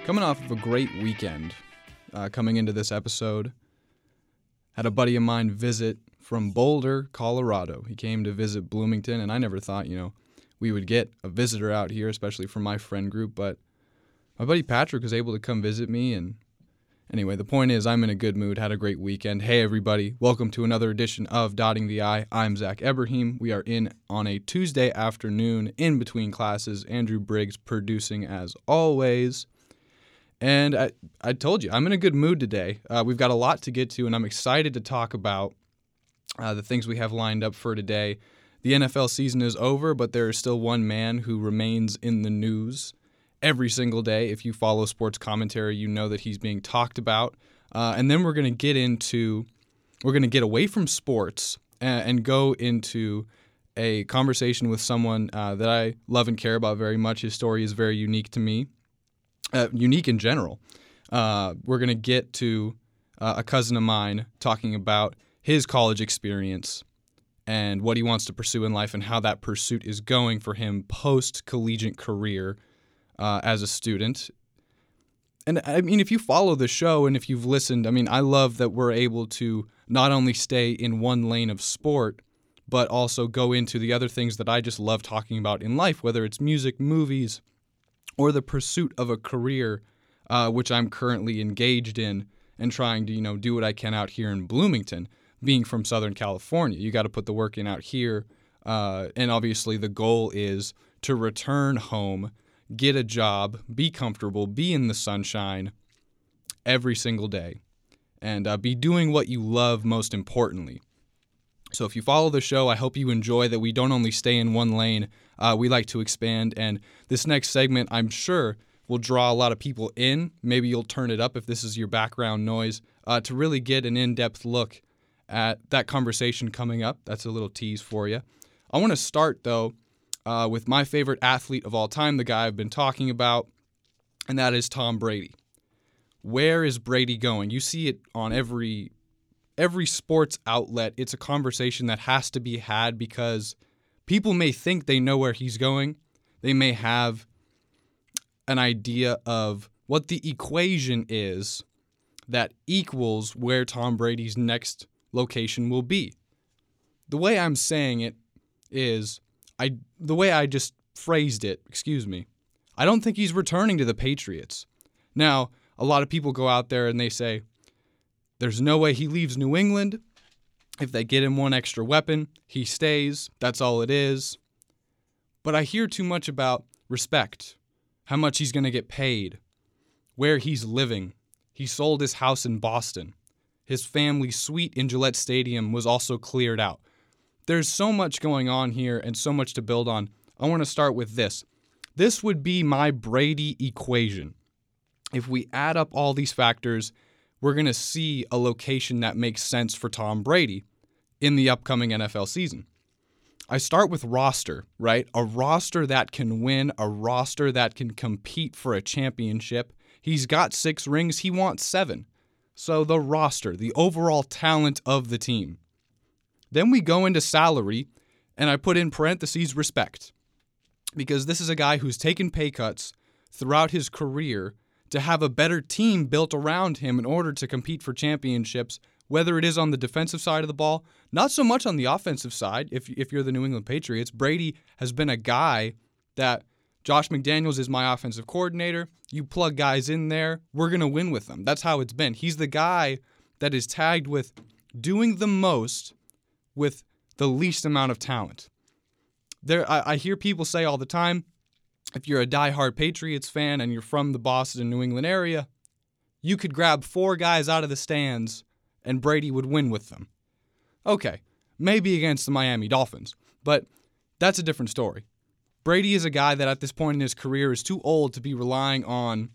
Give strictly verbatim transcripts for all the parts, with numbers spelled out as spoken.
Coming off of a great weekend, uh, coming into this episode, had a buddy of mine visit from Boulder, Colorado. He came to visit Bloomington, and I never thought, you know, we would get a visitor out here, especially from my friend group, but my buddy Patrick was able to come visit me, and anyway, the point is I'm in a good mood, had a great weekend. Hey, everybody, welcome to another edition of Dotting the I. I'm Zach Eberheim. We are in on a Tuesday afternoon in between classes. Andrew Briggs producing as always. And I, I told you, I'm in a good mood today. Uh, we've got a lot to get to, and I'm excited to talk about uh, the things we have lined up for today. The N F L season is over, but there is still one man who remains in the news every single day. If you follow sports commentary, you know that he's being talked about. Uh, and then we're going to get into, we're going to get away from sports and, and go into a conversation with someone uh, that I love and care about very much. His story is very unique to me. Uh, unique in general. Uh, we're going to get to uh, a cousin of mine talking about his college experience and what he wants to pursue in life and how that pursuit is going for him post-collegiate career uh, as a student. And I mean, if you follow the show and if you've listened, I mean, I love that we're able to not only stay in one lane of sport, but also go into the other things that I just love talking about in life, whether it's music, movies, or the pursuit of a career, uh, which I'm currently engaged in and trying to, you know, do what I can out here in Bloomington. Being from Southern California, you got to put the work in out here. Uh, and obviously the goal is to return home, get a job, be comfortable, be in the sunshine every single day, and uh, be doing what you love most importantly. So if you follow the show, I hope you enjoy that we don't only stay in one lane. Uh, we like to expand, and this next segment, I'm sure, will draw a lot of people in. Maybe you'll turn it up if this is your background noise, uh, to really get an in-depth look at that conversation coming up. That's a little tease for you. I want to start, though, uh, with my favorite athlete of all time, the guy I've been talking about, and that is Tom Brady. Where is Brady going? You see it on every every sports outlet. It's a conversation that has to be had because people may think they know where he's going. They may have an idea of what the equation is that equals where Tom Brady's next location will be. The way I'm saying it is, I the way I just phrased it, excuse me, I don't think he's returning to the Patriots. Now, a lot of people go out there and they say, there's no way he leaves New England. If they get him one extra weapon, he stays. That's all it is. But I hear too much about respect, how much he's going to get paid, where he's living. He sold his house in Boston. His family suite in Gillette Stadium was also cleared out. There's so much going on here and so much to build on. I want to start with this. This would be my Brady equation. If we add up all these factors, we're going to see a location that makes sense for Tom Brady in the upcoming N F L season. I start with roster, right? A roster that can win, a roster that can compete for a championship. He's got six rings. He wants seven. So the roster, the overall talent of the team. Then we go into salary, and I put in parentheses respect, because this is a guy who's taken pay cuts throughout his career to have a better team built around him in order to compete for championships, whether it is on the defensive side of the ball, not so much on the offensive side. If if you're the New England Patriots, Brady has been a guy that Josh McDaniels is my offensive coordinator. You plug guys in there, we're going to win with them. That's how it's been. He's the guy that is tagged with doing the most with the least amount of talent. There, I, I hear people say all the time, if you're a diehard Patriots fan and you're from the Boston, New England area, you could grab four guys out of the stands and Brady would win with them. Okay, maybe against the Miami Dolphins, but that's a different story. Brady is a guy that at this point in his career is too old to be relying on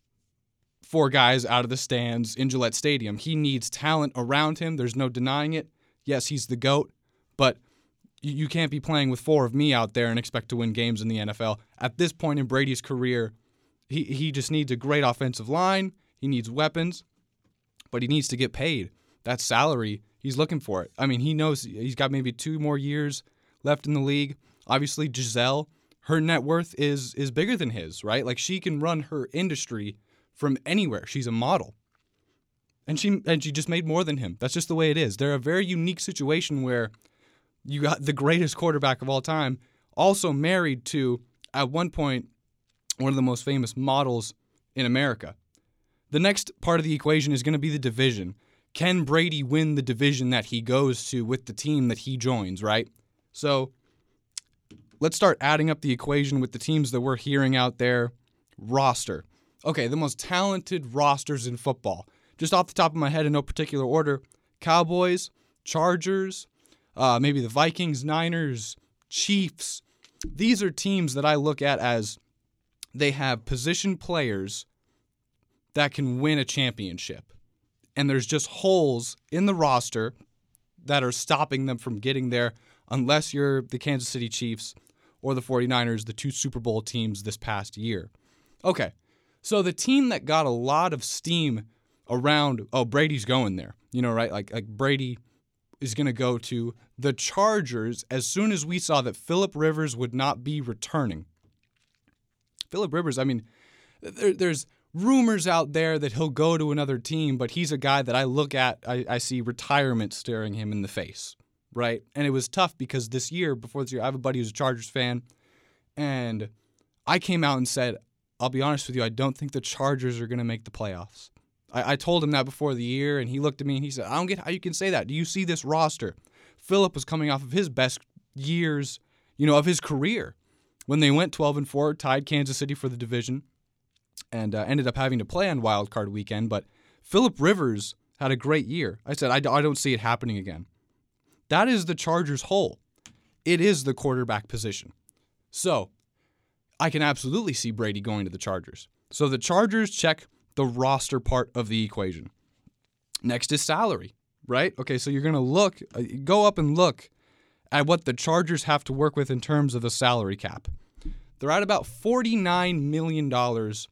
four guys out of the stands in Gillette Stadium. He needs talent around him. There's no denying it. Yes, he's the GOAT, but you can't be playing with four of me out there and expect to win games in the N F L. At this point in Brady's career, he, he just needs a great offensive line. He needs weapons, but he needs to get paid. That salary, he's looking for it. I mean, he knows he's got maybe two more years left in the league. Obviously, Giselle, her net worth is is bigger than his, right? Like, she can run her industry from anywhere. She's a model. And she and she just made more than him. That's just the way it is. They're a very unique situation where you got the greatest quarterback of all time, also married to, at one point, one of the most famous models in America. The next part of the equation is going to be the division. Can Brady win the division that he goes to with the team that he joins, right? So let's start adding up the equation with the teams that we're hearing out there. Roster. Okay, the most talented rosters in football. Just off the top of my head in no particular order, Cowboys, Chargers, uh, maybe the Vikings, Niners, Chiefs. These are teams that I look at as they have position players that can win a championship. And there's just holes in the roster that are stopping them from getting there unless you're the Kansas City Chiefs or the forty-niners, the two Super Bowl teams this past year. Okay, so the team that got a lot of steam around, oh, Brady's going there, you know, right? Like, like Brady is going to go to the Chargers as soon as we saw that Phillip Rivers would not be returning. Phillip Rivers, I mean, there, there's rumors out there that he'll go to another team, but he's a guy that I look at, I, I see retirement staring him in the face, right? And it was tough because this year, before this year, I have a buddy who's a Chargers fan, and I came out and said, I'll be honest with you, I don't think the Chargers are going to make the playoffs. I, I told him that before the year, and he looked at me and he said, I don't get how you can say that. Do you see this roster? Phillip was coming off of his best years, you know, of his career when they went twelve and four, tied Kansas City for the division, and uh, ended up having to play on Wild Card Weekend. But Phillip Rivers had a great year. I said, I, I don't see it happening again. That is the Chargers' hole. It is the quarterback position. So I can absolutely see Brady going to the Chargers. So the Chargers check the roster part of the equation. Next is salary, right? Okay, so you're going to look, go up and look at what the Chargers have to work with in terms of the salary cap. They're at about forty-nine million dollars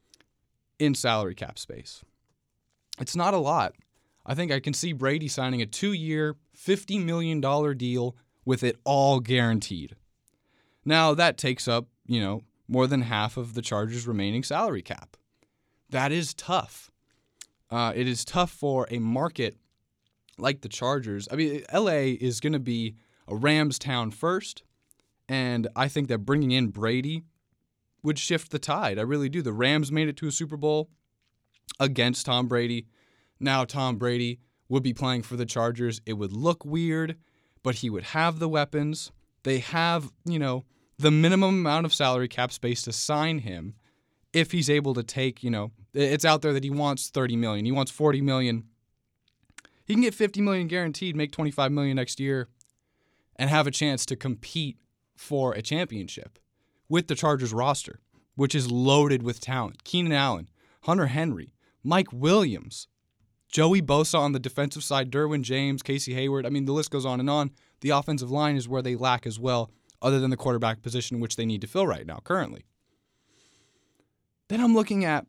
in salary cap space. It's not a lot. I think I can see Brady signing a two-year, fifty million dollars deal with it all guaranteed. Now, that takes up, you know, more than half of the Chargers' remaining salary cap. That is tough. Uh, it is tough for a market like the Chargers. I mean, L A is going to be a Rams town first, and I think that bringing in Brady would shift the tide. I really do. The Rams made it to a Super Bowl against Tom Brady. Now Tom Brady would be playing for the Chargers. It would look weird, but he would have the weapons. They have, you know, the minimum amount of salary cap space to sign him if he's able to take, you know, it's out there that he wants thirty million dollars. He wants forty million dollars. He can get fifty million dollars guaranteed, make twenty-five million dollars next year, and have a chance to compete for a championship with the Chargers roster, which is loaded with talent. Keenan Allen, Hunter Henry, Mike Williams, Joey Bosa on the defensive side, Derwin James, Casey Hayward. I mean, the list goes on and on. The offensive line is where they lack as well, other than the quarterback position, which they need to fill right now, currently. Then I'm looking at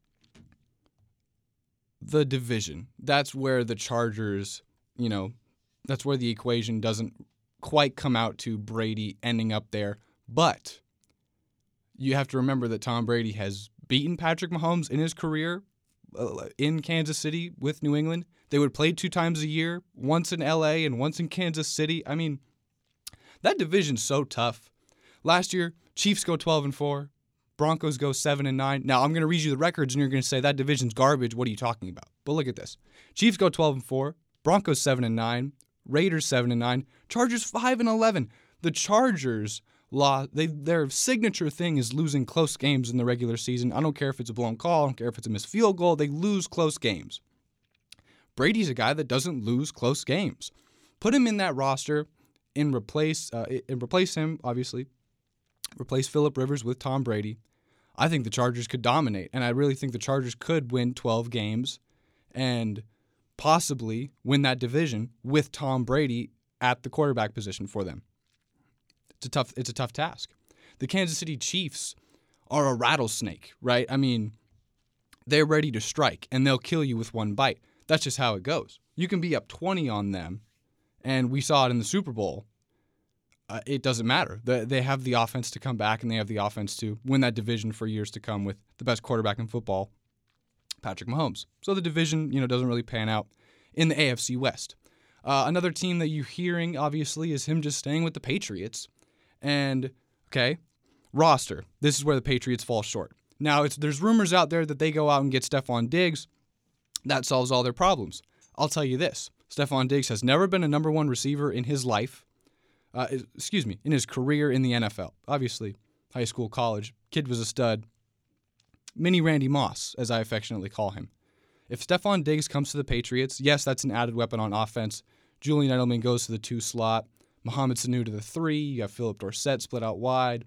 the division. That's where the Chargers, you know, that's where the equation doesn't quite come out to Brady ending up there. But you have to remember that Tom Brady has beaten Patrick Mahomes in his career uh, in Kansas City with New England. They would play two times a year, once in L A and once in Kansas City. I mean, that division's so tough. Last year, Chiefs go twelve and four. Broncos go seven and nine. Now, I'm going to read you the records, and you're going to say, that division's garbage. What are you talking about? But look at this. Chiefs go twelve and four. Broncos seven and nine. Raiders seven and nine. Chargers five and eleven. The Chargers, law, they, their signature thing is losing close games in the regular season. I don't care if it's a blown call. I don't care if it's a missed field goal. They lose close games. Brady's a guy that doesn't lose close games. Put him in that roster and replace, uh, and replace him, obviously. Replace Phillip Rivers with Tom Brady. I think the Chargers could dominate, and I really think the Chargers could win twelve games and possibly win that division with Tom Brady at the quarterback position for them. It's a tough, it's a tough task. The Kansas City Chiefs are a rattlesnake, right? I mean, they're ready to strike, and they'll kill you with one bite. That's just how it goes. You can be up twenty on them, and we saw it in the Super Bowl. Uh, it doesn't matter. They, they have the offense to come back, and they have the offense to win that division for years to come with the best quarterback in football Patrick Mahomes. So the division, you know, doesn't really pan out in the A F C West. Uh, another team that you're hearing, obviously, is him just staying with the Patriots. And, okay, roster. This is where the Patriots fall short. Now, it's there's rumors out there that they go out and get Stephon Diggs. That solves all their problems. I'll tell you this. Stephon Diggs has never been a number one receiver in his life. Uh, excuse me, in his career in the N F L. Obviously, high school, college. Kid was a stud. Mini Randy Moss, as I affectionately call him. If Stephon Diggs comes to the Patriots, yes, that's an added weapon on offense. Julian Edelman goes to the two slot. Mohamed Sanu to the three. You have Philip Dorsett split out wide.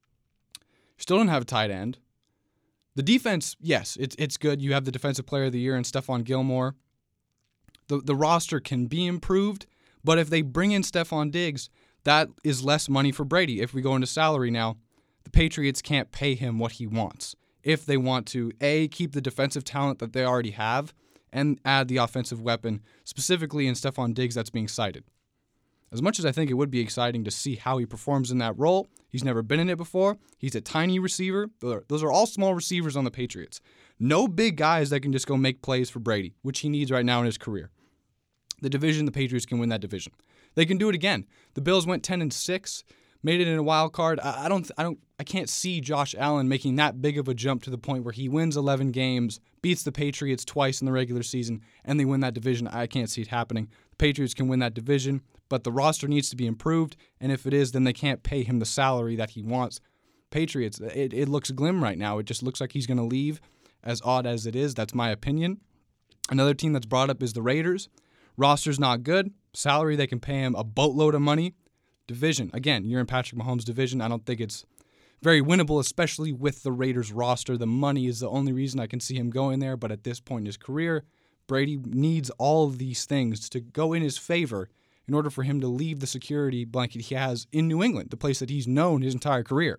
Still don't have a tight end. The defense, yes, it's it's good. You have the Defensive Player of the Year in Stephon Gilmore. The the roster can be improved, but if they bring in Stephon Diggs, that is less money for Brady. If we go into salary now, the Patriots can't pay him what he wants. If they want to, A, keep the defensive talent that they already have, and add the offensive weapon, specifically in Stephon Diggs that's being cited. As much as I think it would be exciting to see how he performs in that role, he's never been in it before. He's a tiny receiver. Those are, those are all small receivers on the Patriots. No big guys that can just go make plays for Brady, which he needs right now in his career. The division, the Patriots can win that division. They can do it again. The Bills went ten and six, made it in a wild card. I, I don't, I don't, I can't see Josh Allen making that big of a jump to the point where he wins eleven games, beats the Patriots twice in the regular season, and they win that division. I can't see it happening. The Patriots can win that division, but the roster needs to be improved, and if it is, then they can't pay him the salary that he wants. Patriots, it, it looks glim right now. It just looks like he's going to leave, as odd as it is. That's my opinion. Another team that's brought up is the Raiders. Roster's not good. Salary, they can pay him a boatload of money. Division, again, you're in Patrick Mahomes' division. I don't think it's very winnable, especially with the Raiders roster. The money is the only reason I can see him going there, but at this point in his career, Brady needs all of these things to go in his favor in order for him to leave the security blanket he has in New England, the place that he's known his entire career.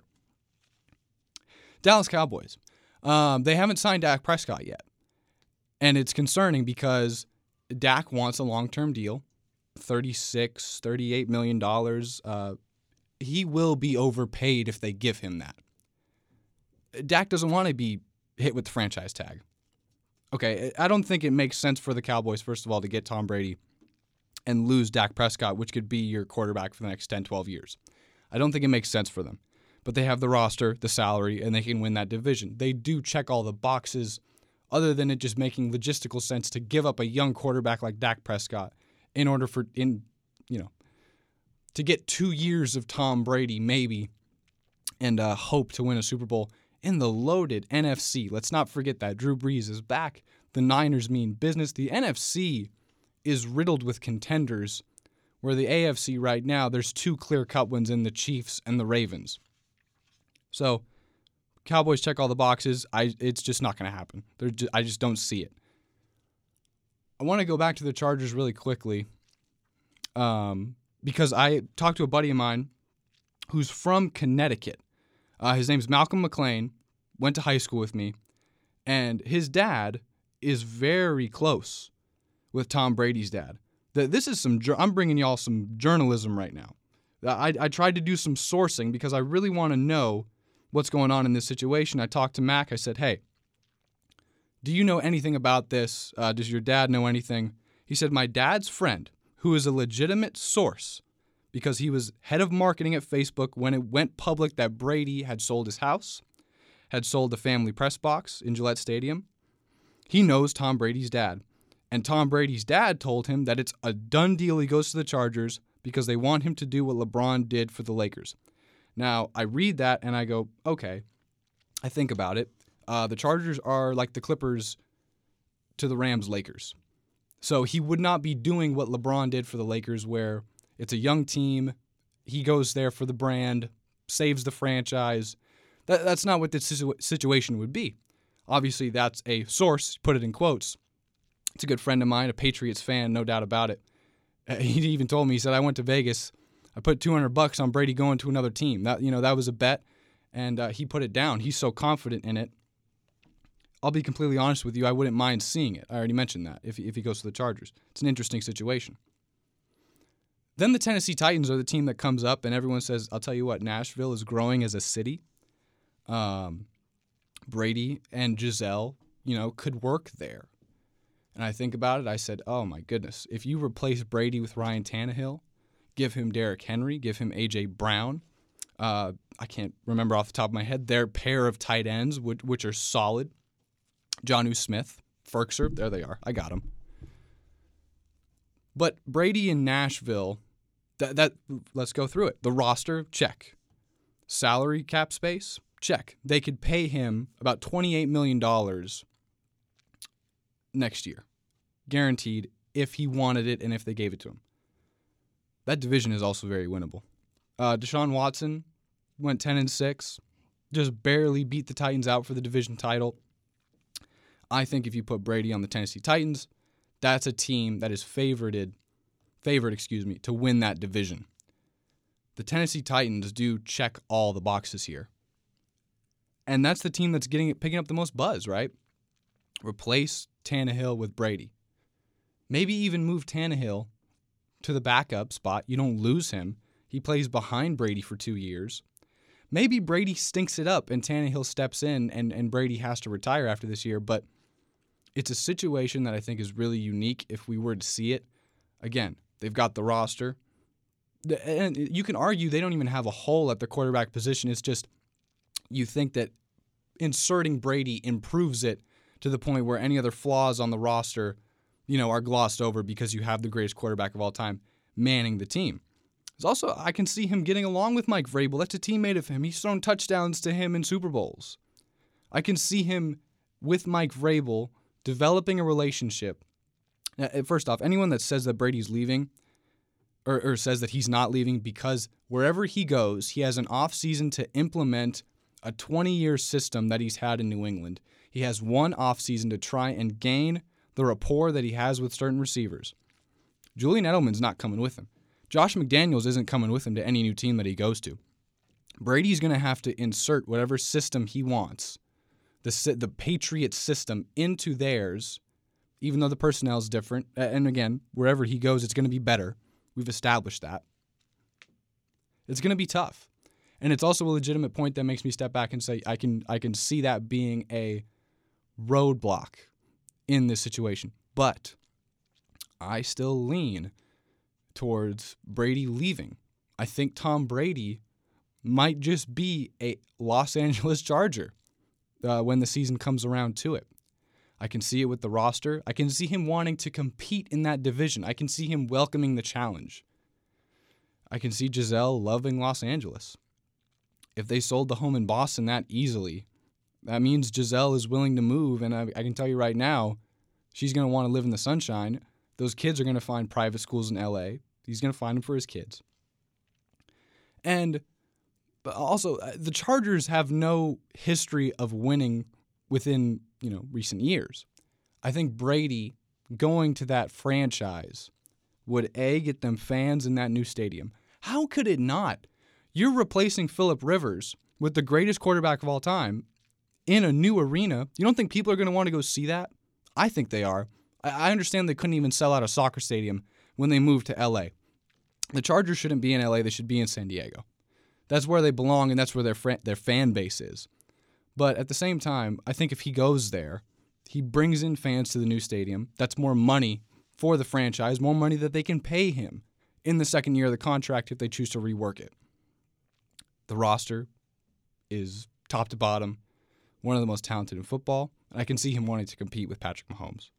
Dallas Cowboys. Um, they haven't signed Dak Prescott yet. And it's concerning because Dak wants a long-term deal, thirty-six, thirty-eight million dollars. Uh, he will be overpaid if they give him that. Dak doesn't want to be hit with the franchise tag. Okay, I don't think it makes sense for the Cowboys, first of all, to get Tom Brady and lose Dak Prescott, which could be your quarterback for the next ten, twelve years. I don't think it makes sense for them. But they have the roster, the salary, and they can win that division. They do check all the boxes, other than it just making logistical sense to give up a young quarterback like Dak Prescott in order for, in you know, to get two years of Tom Brady, maybe, and uh, hope to win a Super Bowl in the loaded N F C. Let's not forget that. Drew Brees is back. The Niners mean business. The N F C is riddled with contenders, where the A F C right now, there's two clear-cut ones in the Chiefs and the Ravens. So, Cowboys check all the boxes. I It's just not going to happen. Just, I just don't see it. I want to go back to the Chargers really quickly um, because I talked to a buddy of mine who's from Connecticut. Uh, his name's Malcolm McLean, went to high school with me, and his dad is very close with Tom Brady's dad. This is some. I'm bringing y'all some journalism right now. I, I tried to do some sourcing because I really want to know what's going on in this situation. I talked to Mac. I said, hey, do you know anything about this? Uh, does your dad know anything? He said, my dad's friend, who is a legitimate source because he was head of marketing at Facebook when it went public that Brady had sold his house, had sold the family press box in Gillette Stadium. He knows Tom Brady's dad. And Tom Brady's dad told him that it's a done deal he goes to the Chargers because they want him to do what LeBron did for the Lakers. Now, I read that and I go, okay, I think about it. Uh, the Chargers are like the Clippers to the Rams Lakers. So he would not be doing what LeBron did for the Lakers, where it's a young team. He goes there for the brand, saves the franchise. That, that's not what this situ- situation would be. Obviously, that's a source, put it in quotes. It's a good friend of mine, a Patriots fan, no doubt about it. Uh, he even told me, he said, I went to Vegas. I put two hundred bucks on Brady going to another team. That, you know, that was a bet, and uh, he put it down. He's so confident in it. I'll be completely honest with you, I wouldn't mind seeing it. I already mentioned that, if, if he goes to the Chargers. It's an interesting situation. Then the Tennessee Titans are the team that comes up, and everyone says, I'll tell you what, Nashville is growing as a city. Um, Brady and Giselle, you know, could work there. And I think about it, I said, oh my goodness, if you replace Brady with Ryan Tannehill, give him Derrick Henry, give him A J Brown, uh, I can't remember off the top of my head, their pair of tight ends, which, which are solid. Jonnu Smith, Ferkser, there they are. I got them. But Brady in Nashville, that, that let's go through it. The roster, check. Salary cap space, check. They could pay him about twenty-eight million dollars next year, guaranteed, if he wanted it and if they gave it to him. That division is also very winnable. Uh, Deshaun Watson went ten and six, just barely beat the Titans out for the division title. I think if you put Brady on the Tennessee Titans, that's a team that is favored, favored, excuse me, to win that division. The Tennessee Titans do check all the boxes here. And that's the team that's getting picking up the most buzz, right? Replace Tannehill with Brady. Maybe even move Tannehill to the backup spot. You don't lose him. He plays behind Brady for two years. Maybe Brady stinks it up and Tannehill steps in and, and Brady has to retire after this year, but it's a situation that I think is really unique if we were to see it. Again, they've got the roster. And you can argue they don't even have a hole at the quarterback position. It's just you think that inserting Brady improves it to the point where any other flaws on the roster, you know, are glossed over because you have the greatest quarterback of all time manning the team. There's also, I can see him getting along with Mike Vrabel. That's a teammate of him. He's thrown touchdowns to him in Super Bowls. I can see him with Mike Vrabel developing a relationship. Now, first off, anyone that says that Brady's leaving or, or says that he's not leaving because wherever he goes, he has an offseason to implement a twenty-year system that he's had in New England. He has one offseason to try and gain the rapport that he has with certain receivers. Julian Edelman's not coming with him. Josh McDaniels isn't coming with him to any new team that he goes to. Brady's going to have to insert whatever system he wants, the the Patriots system, into theirs, even though the personnel is different. And again, wherever he goes, it's going to be better. We've established that. It's going to be tough. And it's also a legitimate point that makes me step back and say I can I can see that being a roadblock in this situation. But I still lean towards Brady leaving. I think Tom Brady might just be a Los Angeles Charger uh, when the season comes around to it. I can see it with the roster. I can see him wanting to compete in that division. I can see him welcoming the challenge. I can see Giselle loving Los Angeles. If they sold the home in Boston that easily, that means Giselle is willing to move, and I, I can tell you right now, she's going to want to live in the sunshine. Those kids are going to find private schools in L A. He's going to find them for his kids. And but also, the Chargers have no history of winning within, you know, recent years. I think Brady going to that franchise would, A, get them fans in that new stadium. How could it not? You're replacing Phillip Rivers with the greatest quarterback of all time in a new arena. You don't think people are going to want to go see that? I think they are. I understand they couldn't even sell out a soccer stadium when they moved to L A. The Chargers shouldn't be in L A. They should be in San Diego. That's where they belong, and that's where their fr- their fan base is. But at the same time, I think if he goes there, he brings in fans to the new stadium. That's more money for the franchise, more money that they can pay him in the second year of the contract if they choose to rework it. The roster is top to bottom, one of the most talented in football, and I can see him wanting to compete with Patrick Mahomes.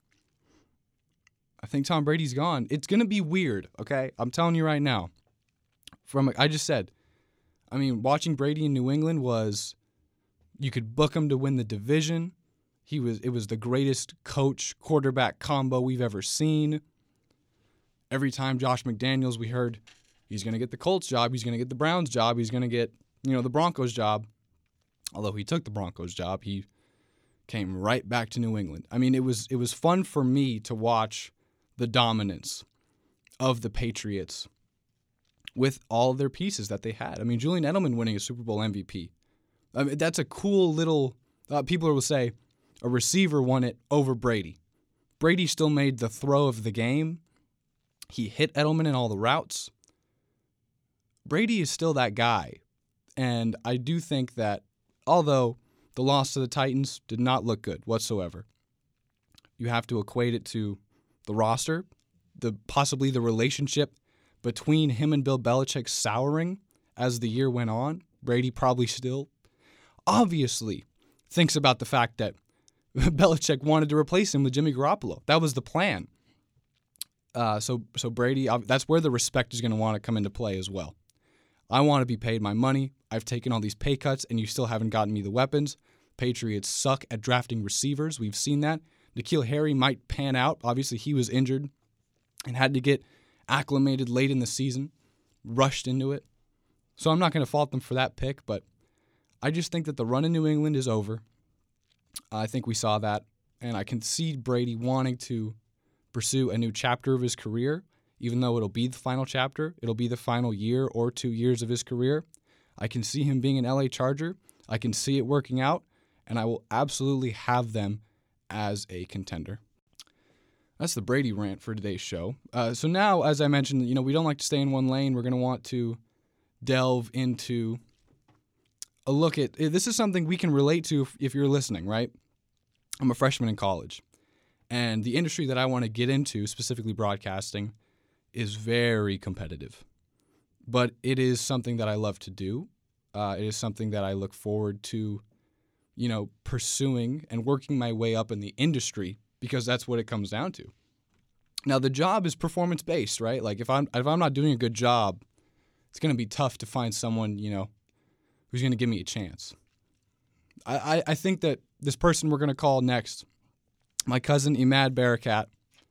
I think Tom Brady's gone. It's going to be weird, okay? I'm telling you right now. From I just said, I mean, watching Brady in New England was, you could book him to win the division. He was it was the greatest coach-quarterback combo we've ever seen. Every time Josh McDaniels, we heard he's going to get the Colts job, he's going to get the Browns job, he's going to get, you know, the Broncos job. Although he took the Broncos job, he came right back to New England. I mean, it was it was fun for me to watch the dominance of the Patriots with all of their pieces that they had. I mean, Julian Edelman winning a Super Bowl M V P. I mean, that's a cool little, uh, people will say, a receiver won it over Brady. Brady still made the throw of the game. He hit Edelman in all the routes. Brady is still that guy. And I do think that, although the loss to the Titans did not look good whatsoever, You have to equate it to the roster, the possibly the relationship between him and Bill Belichick souring as the year went on. Brady probably still obviously thinks about the fact that Belichick wanted to replace him with Jimmy Garoppolo. That was the plan. Uh, so so Brady, that's where the respect is going to want to come into play as well. I want to be paid my money. I've taken all these pay cuts, and you still haven't gotten me the weapons. Patriots suck at drafting receivers. We've seen that. N'Keal Harry might pan out. Obviously, he was injured and had to get acclimated late in the season, rushed into it. So I'm not going to fault them for that pick, but I just think that the run in New England is over. I think we saw that, and I can see Brady wanting to pursue a new chapter of his career, even though it'll be the final chapter. It'll be the final year or two years of his career. I can see him being an L A Charger. I can see it working out, and I will absolutely have them as a contender. That's the Brady rant for today's show. Uh, so now, as I mentioned, you know, we don't like to stay in one lane. We're going to want to delve into a look at, this is something we can relate to if, if you're listening, right? I'm a freshman in college, and the industry that I want to get into, specifically broadcasting, is very competitive. But it is something that I love to do. Uh, it is something that I look forward to, you know, pursuing and working my way up in the industry, because that's what it comes down to. Now, the job is performance-based, right? Like, if I'm if I'm not doing a good job, it's going to be tough to find someone, you know, who's going to give me a chance. I, I, I think that this person we're going to call next, my cousin Imad Barakat,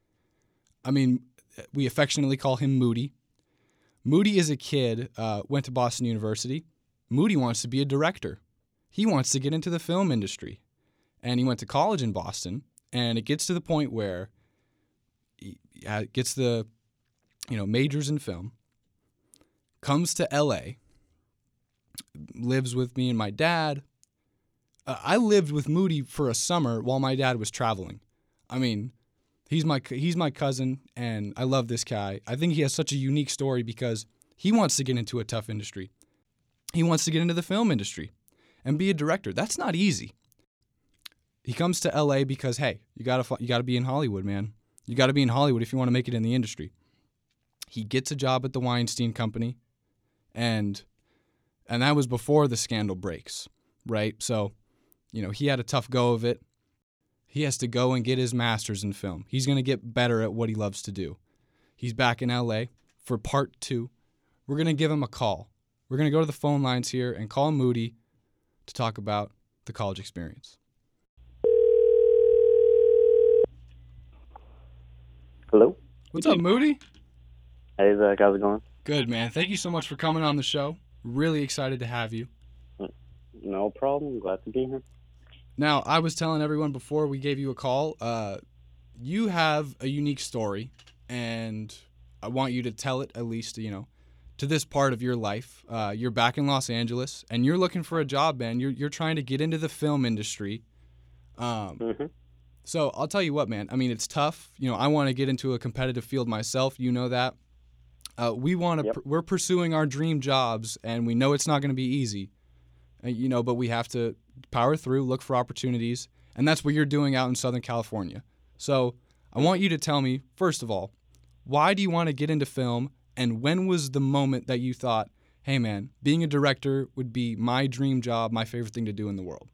I mean, we affectionately call him Moody. Moody is a kid, uh, went to Boston University. Moody wants to be a director. He wants to get into the film industry. And he went to college in Boston, and it gets to the point where he gets the, you know, majors in film, comes to L A, lives with me and my dad. Uh, I lived with Moody for a summer while my dad was traveling. I mean, he's my he's my cousin, and I love this guy. I think he has such a unique story because he wants to get into a tough industry. He wants to get into the film industry and be a director. That's not easy. He comes to L A because, hey, you gotta you gotta be in Hollywood, man. You gotta be in Hollywood if you want to make it in the industry. He gets a job at the Weinstein Company, and and that was before the scandal breaks, right? So, you know, he had a tough go of it. He has to go and get his master's in film. He's going to get better at what he loves to do. He's back in L A for part two. We're going to give him a call. We're going to go to the phone lines here and call Moody to talk about the college experience. Hello? What's up, Moody? Hey, Zach. How's it going? Good, man. Thank you so much for coming on the show. Really excited to have you. No problem. Glad to be here. Now, I was telling everyone before we gave you a call, uh, you have a unique story, and I want you to tell it, at least, you know, to this part of your life. Uh, you're back in Los Angeles, and you're looking for a job, man. You're you're trying to get into the film industry. Um, mm-hmm. So I'll tell you what, man. I mean, it's tough. You know, I want to get into a competitive field myself. You know that. Uh, we want to. Yep. Pr- we're pursuing our dream jobs, and we know it's not going to be easy. Uh, you know, but we have to power through, look for opportunities, and that's what you're doing out in Southern California. So I want you to tell me, first of all, why do you want to get into film, and when was the moment that you thought, hey, man, being a director would be my dream job, my favorite thing to do in the world?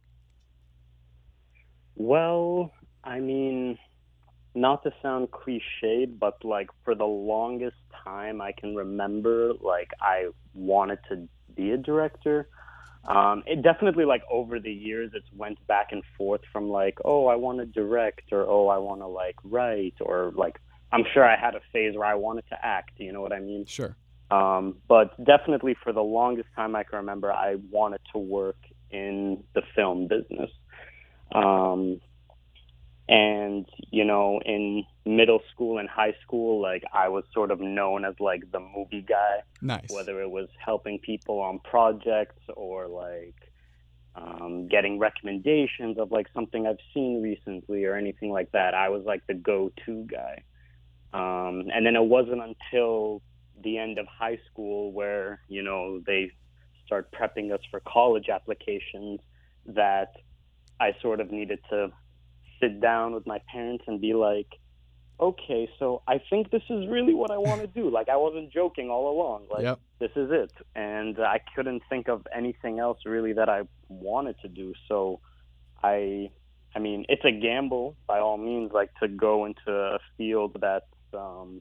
Well, I mean, not to sound cliched, but, like, for the longest time I can remember, like, I wanted to be a director. Um, it definitely, like, over the years, it's went back and forth from, like, oh, I want to direct, or, oh, I want to, like, write, or, like, I'm sure I had a phase where I wanted to act, you know what I mean? Sure. Um, but definitely for the longest time I can remember, I wanted to work in the film business. Um, and, you know, in middle school and high school, like, I was sort of known as, like, the movie guy. Nice. Whether it was helping people on projects or, like, um, getting recommendations of, like, something I've seen recently or anything like that. I was, like, the go-to guy. Um, and then it wasn't until the end of high school where, you know, they start prepping us for college applications that I sort of needed to sit down with my parents and be like, okay, so I think this is really what I want to do. Like, I wasn't joking all along. Like, Yep. this is it. And I couldn't think of anything else really that I wanted to do. So I, I mean, it's a gamble by all means, like to go into a field that's, um,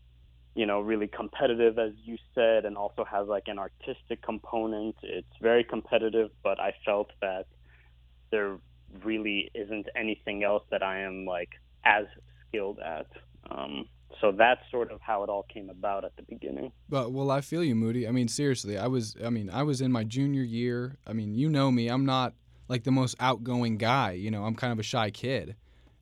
you know, really competitive, as you said, and also has like an artistic component. It's very competitive, but I felt that there really isn't anything else that I am like as skilled at. Um, so that's sort of how it all came about at the beginning. But well, I feel you, Moody. I mean, seriously, I was. I mean, I was in my junior year. I mean, you know me. I'm not like the most outgoing guy. You know, I'm kind of a shy kid,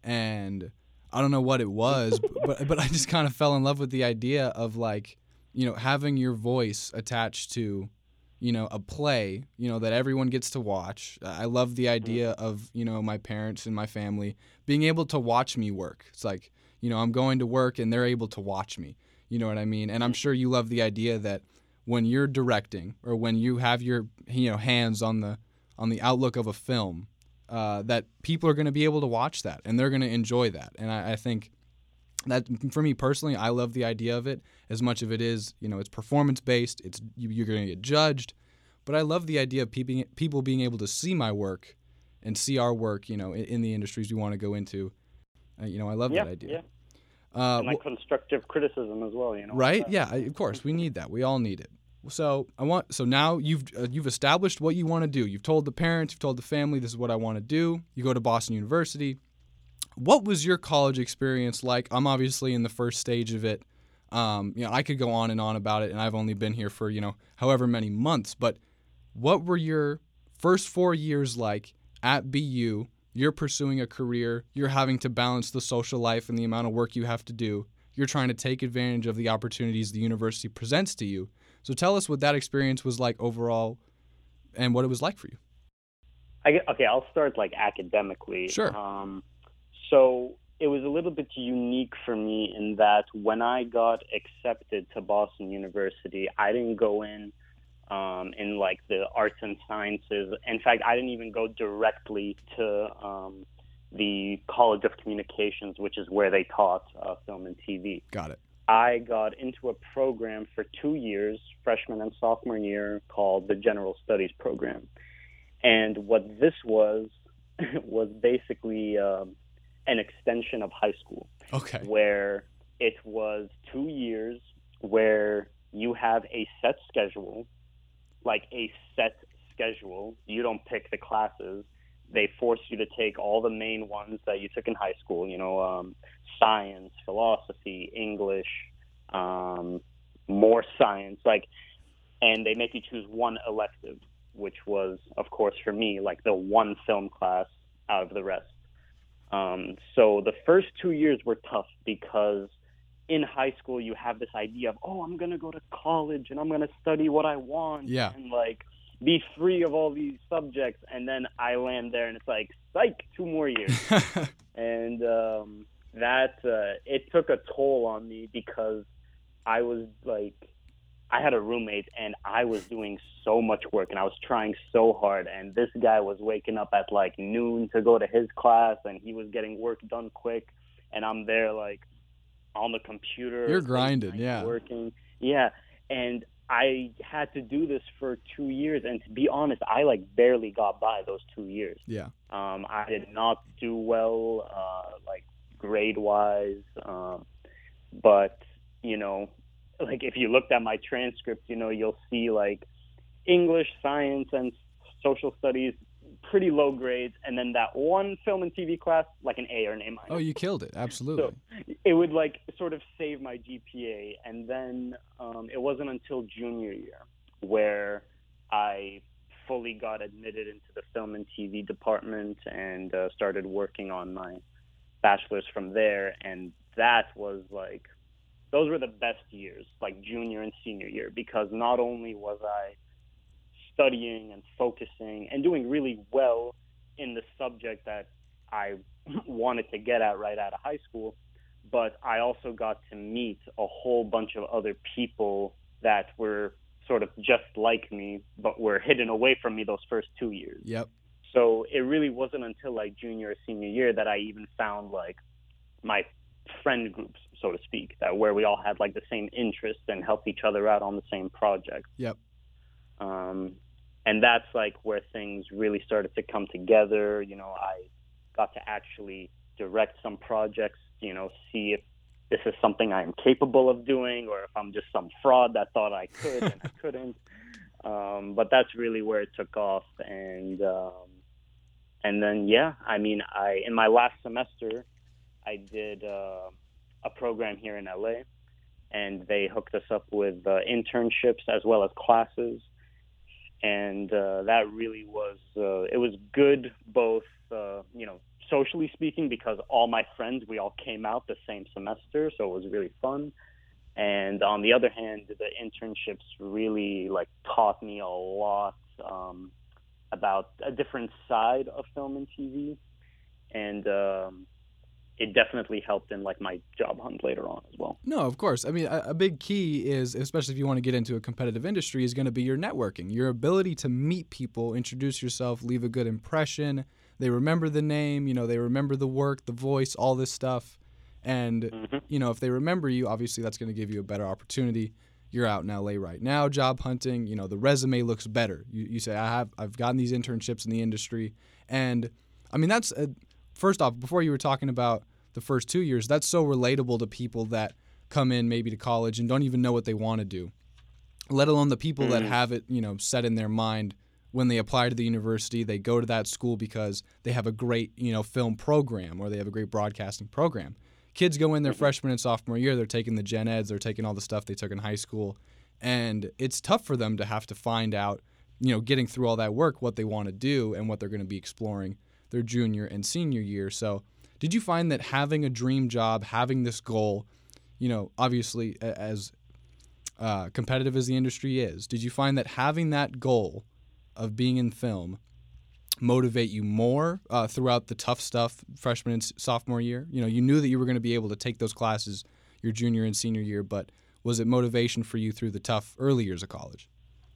and I don't know what it was, but but I just kind of fell in love with the idea of like, you know, having your voice attached to, you know, a play, you know, that everyone gets to watch. I love the idea of, you know, my parents and my family being able to watch me work. It's like, you know, I'm going to work and they're able to watch me. You know what I mean? And I'm sure you love the idea that when you're directing or when you have your, you know, hands on the on the outlook of a film, uh, that people are going to be able to watch that and they're going to enjoy that. And I, I think that for me personally, I love the idea of it as much of it is, you know, it's performance based. It's you, you're going to get judged, but I love the idea of people people being able to see my work and see our work, you know, in, in the industries we want to go into. Uh, you know, I love yeah, that idea. Yeah. Uh, and like wh- constructive criticism as well, you know. right? Yeah, I, of course we need that. We all need it. So I want. So now you've uh, you've established what you want to do. You've told the parents, you've told the family, this is what I want to do. You go to Boston University. What was your college experience like? I'm obviously in the first stage of it. Um, you know, I could go on and on about it, and I've only been here for, you know, however many months. But what were your first four years like at B U? You're pursuing a career. You're having to balance the social life and the amount of work you have to do. You're trying to take advantage of the opportunities the university presents to you. So tell us what that experience was like overall and what it was like for you. I get, okay, I'll start like academically. Sure. Um, so it was a little bit unique for me in that when I got accepted to Boston University, I didn't go in um, in like the arts and sciences. In fact, I didn't even go directly to um, the College of Communications, which is where they taught uh, film and T V. Got it. I got into a program for two years, freshman and sophomore year, called the General Studies program. And what this was, was basically um, an extension of high school. Okay. Where it was two years where you have a set schedule, like a set schedule. You don't pick the classes. They force you to take all the main ones that you took in high school, you know, um, science, philosophy, English, um, more science, like, and they make you choose one elective, which was, of course, for me, like the one film class out of the rest. Um, so the first two years were tough because in high school you have this idea of, oh, I'm going to go to college and I'm going to study what I want Yeah. and like be free of all these subjects. And then I land there and it's like, psych, two more years. and um, that, uh, it took a toll on me because I was like, I had a roommate and I was doing so much work and I was trying so hard. And this guy was waking up at like noon to go to his class and he was getting work done quick. And I'm there like on the computer. You're grinding, yeah. Working. Yeah. And I had to do this for two years. And to be honest, I like barely got by those two years. Yeah. Um, I did not do well, uh, like grade wise. Um, but, you know, like if you looked at my transcript, you know, you'll see like English, science, and social studies, pretty low grades. And then that one film and T V class, like an A or an A minus. Oh, you killed it. Absolutely. So it would like sort of save my G P A. And then um, it wasn't until junior year where I fully got admitted into the film and T V department and uh, started working on my bachelor's from there. And that was like, those were the best years, like junior and senior year, because not only was I studying and focusing and doing really well in the subject that I wanted to get at right out of high school, but I also got to meet a whole bunch of other people that were sort of just like me, but were hidden away from me those first two years. Yep. So it really wasn't until like junior or senior year that I even found like my friend groups, so to speak, that where we all had like the same interests and helped each other out on the same project. Yep. Um, and that's like where things really started to come together. You know, I got to actually direct some projects, you know, see if this is something I am capable of doing or if I'm just some fraud that thought I could and I couldn't. Um, but that's really where it took off. And, um, and then, yeah, I mean, I, in my last semester, I did, uh, a program here in L A, and they hooked us up with uh, internships as well as classes. And, uh, that really was, uh, it was good, both, uh, you know, socially speaking, because all my friends, we all came out the same semester. So it was really fun. And on the other hand, the internships really like taught me a lot um, about a different side of film and T V, and um, it definitely helped in like my job hunt later on as well. No, of course. I mean, a, a big key is, especially if you want to get into a competitive industry, is going to be your networking, your ability to meet people, introduce yourself, leave a good impression. They remember the name, you know, they remember the work, the voice, all this stuff. And, mm-hmm. you know, if they remember you, obviously that's going to give you a better opportunity. You're out in L A right now, job hunting, you know, the resume looks better. You, you say, I have, I've gotten these internships in the industry. And, I mean, that's, a, first off, before you were talking about the first two years, that's so relatable to people that come in maybe to college and don't even know what they want to do, let alone the people mm-hmm. that have it, you know, set in their mind when they apply to the university. They go to that school because they have a great, you know, film program or they have a great broadcasting program. Kids go in their freshman and sophomore year, they're taking the gen eds, they're taking all the stuff they took in high school, and it's tough for them to have to find out, you know, getting through all that work, what they want to do and what they're going to be exploring their junior and senior year. So did you find that having a dream job, having this goal, you know, obviously as uh, competitive as the industry is, did you find that having that goal of being in film motivate you more uh, throughout the tough stuff freshman and sophomore year? You know, you knew that you were going to be able to take those classes your junior and senior year, but was it motivation for you through the tough early years of college?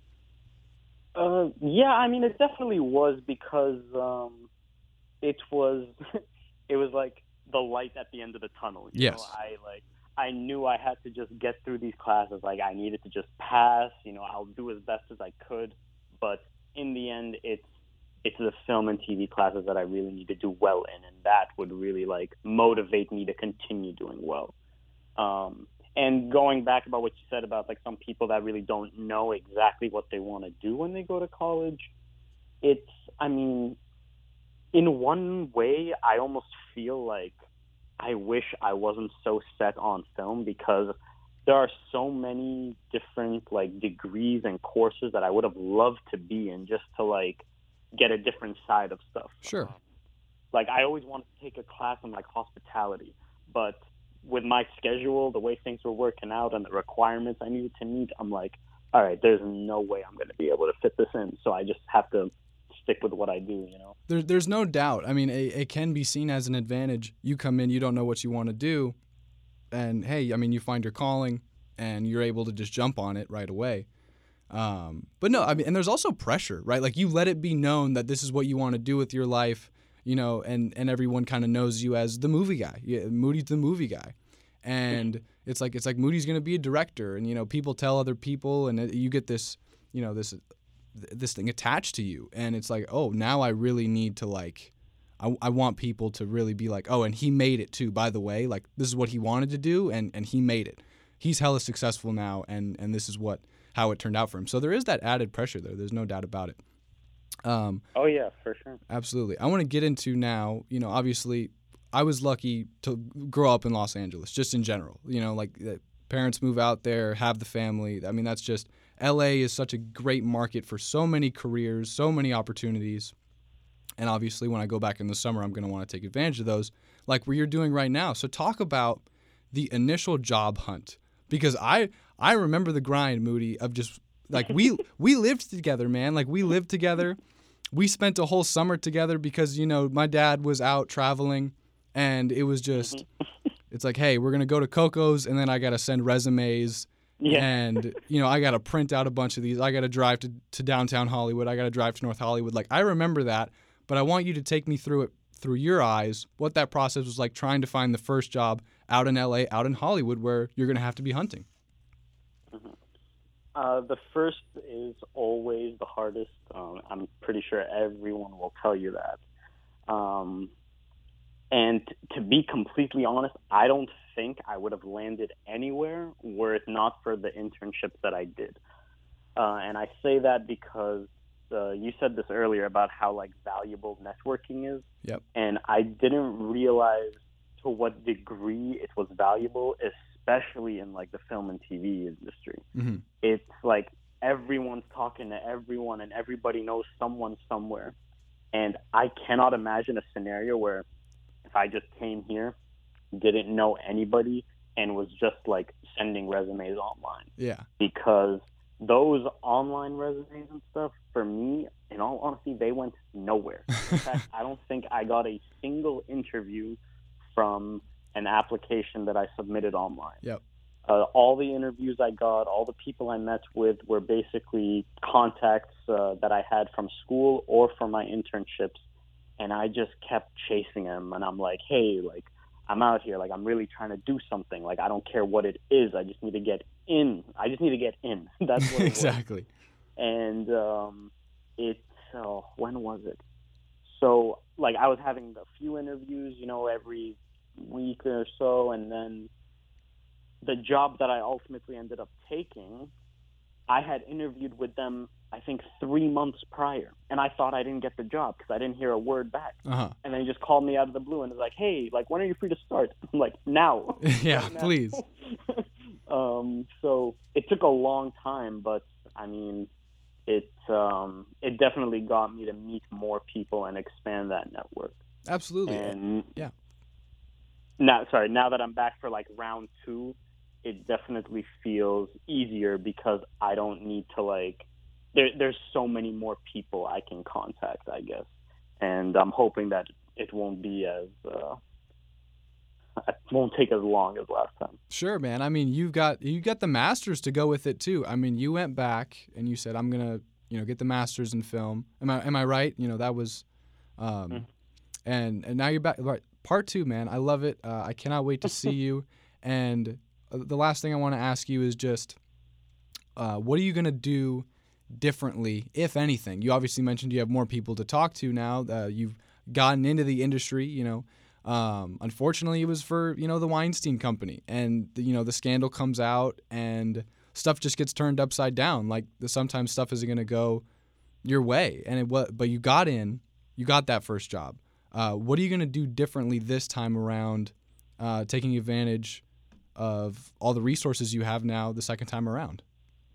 Uh, yeah, I mean, it definitely was because um, it was it was like the light at the end of the tunnel. You yes. know, I like I knew I had to just get through these classes. Like I needed to just pass. You know, I'll do as best as I could, but in the end, it's it's the film and T V classes that I really need to do well in, and that would really like motivate me to continue doing well. Um, and going back about what you said about like some people that really don't know exactly what they want to do when they go to college, it's, I mean, in one way, I almost feel like I wish I wasn't so set on film, because there are so many different like degrees and courses that I would have loved to be in just to like get a different side of stuff. Sure. Um, like I always wanted to take a class in like hospitality, but with my schedule, the way things were working out and the requirements I needed to meet, I'm like, all right, there's no way I'm going to be able to fit this in. So I just have to stick with what I do, you know? There, there's no doubt. I mean, it, it can be seen as an advantage. You come in, you don't know what you want to do. And hey, I mean, you find your calling and you're able to just jump on it right away. Um, but no, I mean, and there's also pressure, right? Like you let it be known that this is what you want to do with your life, you know, and, and everyone kind of knows you as the movie guy. Yeah, Moody's the movie guy. And it's like, it's like Moody's going to be a director, and, you know, people tell other people, and it, you get this, you know, this, this thing attached to you. And it's like, oh, now I really need to like, I, I want people to really be like, oh, and he made it too, by the way, like this is what he wanted to do. And, and he made it. He's hella successful now. And, and this is what, how it turned out for him. So there is that added pressure there. There's no doubt about it. Um, oh, yeah, for sure. Absolutely. I want to get into now, you know, obviously I was lucky to grow up in Los Angeles, just in general. You know, like parents move out there, have the family. I mean, that's just, L A is such a great market for so many careers, so many opportunities. And obviously when I go back in the summer, I'm going to want to take advantage of those, like what you're doing right now. So talk about the initial job hunt. Because I I remember the grind, Moody, of just like we we lived together, man. Like we lived together. We spent a whole summer together because, you know, my dad was out traveling, and it was just it's like, hey, we're gonna go to Coco's, and then I gotta send resumes, yeah. and you know I gotta print out a bunch of these. I gotta drive to, to downtown Hollywood. I gotta drive to North Hollywood. Like I remember that, but I want you to take me through it through your eyes, what that process was like trying to find the first job out in L A, out in Hollywood, where you're going to have to be hunting. Mm-hmm. Uh, the first is always the hardest. Um, I'm pretty sure everyone will tell you that. Um, and t- to be completely honest, I don't think I would have landed anywhere were it not for the internships that I did. Uh, and I say that because uh, you said this earlier about how like valuable networking is. Yep. And I didn't realize to what degree it was valuable, especially in like the film and T V industry. Mm-hmm. It's like everyone's talking to everyone and everybody knows someone somewhere. And I cannot imagine a scenario where if I just came here, didn't know anybody, and was just like sending resumes online. Yeah. Because those online resumes and stuff, for me, in all honesty, they went nowhere. In fact, I don't think I got a single interview from an application that I submitted online. Yep. Uh, all the interviews I got, all the people I met with were basically contacts uh, that I had from school or from my internships. And I just kept chasing them. And I'm like, hey, like, I'm out here. Like, I'm really trying to do something. Like, I don't care what it is. I just need to get in. I just need to get in. That's what it exactly. was. And um, it, oh, when was it? So, like, I was having a few interviews, you know, every week or so. And then the job that I ultimately ended up taking, I had interviewed with them, I think, three months prior. And I thought I didn't get the job because I didn't hear a word back. Uh-huh. And then he just called me out of the blue and was like, hey, like, when are you free to start? I'm like, now. yeah, right now. please. um, so it took a long time, but, I mean, it, um, it definitely got me to meet more people and expand that network. Absolutely. And yeah. Now, sorry, now that I'm back for, like, round two, it definitely feels easier because I don't need to, like, there, there's so many more people I can contact, I guess. And I'm hoping that it won't be as, uh, it won't take as long as last time. Sure, man. I mean, you've got, you got the master's to go with it too. I mean, you went back and you said, I'm going to, you know, get the master's in film. Am I, am I right? You know, that was, um, mm-hmm. and, and now you're back. Right. Part two, man. I love it. Uh, I cannot wait to see you. And the last thing I want to ask you is just, uh, what are you going to do differently, if anything? You obviously mentioned you have more people to talk to now. Uh, you've gotten into the industry, you know. Um, unfortunately, it was for, you know, the Weinstein Company. And, the, you know, the scandal comes out and stuff just gets turned upside down. Like, the, sometimes stuff isn't going to go your way. And it was, but you got in. You got that first job. Uh, what are you going to do differently this time around, uh, taking advantage of all the resources you have now the second time around?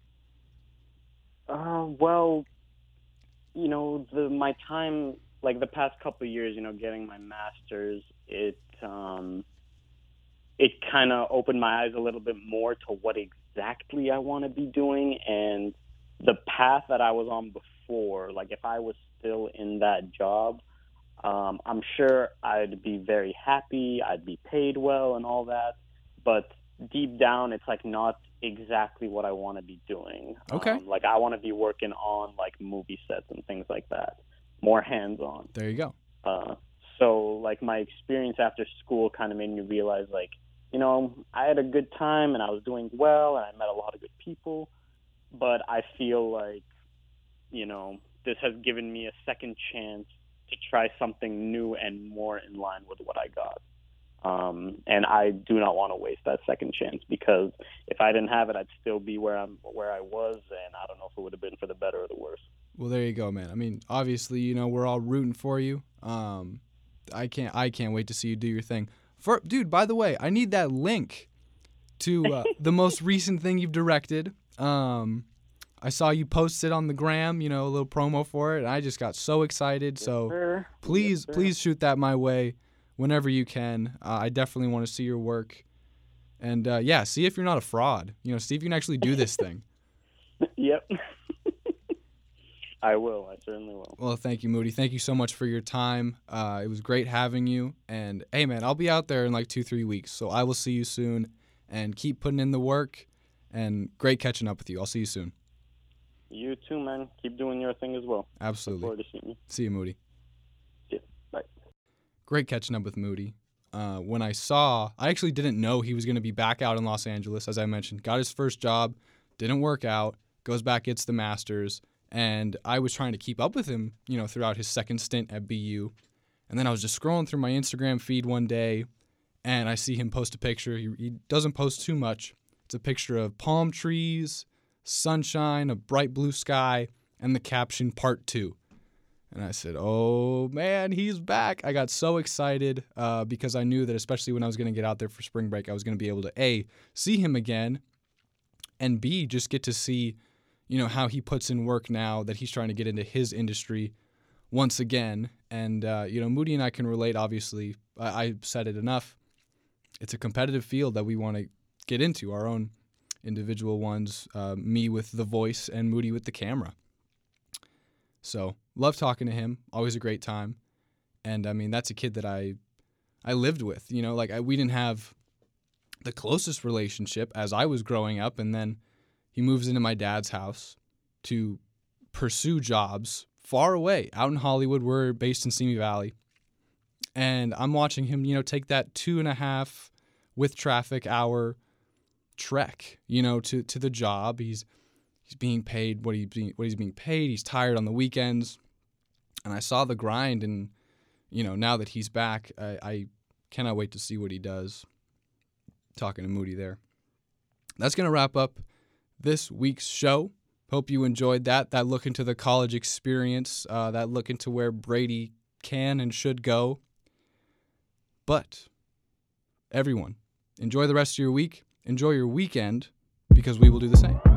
Uh, well, you know, the my time, like the past couple of years, you know, getting my master's, it um, it kind of opened my eyes a little bit more to what exactly I want to be doing, and the path that I was on before. Like, if I was still in that job, um, I'm sure I'd be very happy, I'd be paid well and all that, but deep down, it's like not exactly what I want to be doing. Okay. Um, like, I want to be working on like movie sets and things like that, more hands-on. There you go. Uh, so like my experience after school kind of made me realize, like, you know, I had a good time and I was doing well and I met a lot of good people, but I feel like, you know, this has given me a second chance to try something new and more in line with what I got. Um, and I do not want to waste that second chance, because if I didn't have it, I'd still be where I'm, where I was, and I don't know if it would have been for the better or the worse. Well, there you go, man. I mean, obviously, you know, we're all rooting for you. Um, I can't, I can't wait to see you do your thing. For, dude, by the way, I need that link to uh, the most recent thing you've directed. Um, I saw you post it on the gram, you know, a little promo for it, and I just got so excited. Yes, so sir. please, Yes, please shoot that my way whenever you can. Uh, I definitely want to see your work. And, uh, yeah, see if you're not a fraud. You know, see if you can actually do this thing. Yep. I will. I certainly will. Well, thank you, Moody. Thank you so much for your time. Uh, it was great having you. And, hey, man, I'll be out there in like two, three weeks. So I will see you soon. And keep putting in the work. And great catching up with you. I'll see you soon. You too, man. Keep doing your thing as well. Absolutely. Look forward to seeing you. See you, Moody. great catching up with Moody. Uh, when I saw, I actually didn't know he was going to be back out in Los Angeles, as I mentioned. Got his first job, didn't work out, goes back, gets the Masters, and I was trying to keep up with him, you know, throughout his second stint at B U. And then I was just scrolling through my Instagram feed one day, and I see him post a picture. He, he doesn't post too much. It's a picture of palm trees, sunshine, a bright blue sky, and the caption, part two. And I said, oh, man, he's back. I got so excited uh, because I knew that especially when I was going to get out there for spring break, I was going to be able to, A, see him again, and B, just get to see, you know, how he puts in work now that he's trying to get into his industry once again. And, uh, you know, Moody and I can relate, obviously. I, I said it enough. It's a competitive field that we want to get into, our own individual ones, uh, me with the voice and Moody with the camera. So, love talking to him. Always a great time. And, I mean, that's a kid that I I lived with. You know, like, I, we didn't have the closest relationship as I was growing up. And then he moves into my dad's house to pursue jobs far away, out in Hollywood. We're based in Simi Valley. And I'm watching him, you know, take that two and a half with traffic hour trek, you know, to, to the job. He's He's being paid what, he being, what he's being paid. He's tired on the weekends. And I saw the grind, and, you know, now that he's back, I, I cannot wait to see what he does. Talking to Moody there. That's going to wrap up this week's show. Hope you enjoyed that. That look into the college experience, uh, that look into where Brady can and should go. But, everyone, enjoy the rest of your week. Enjoy your weekend, because we will do the same.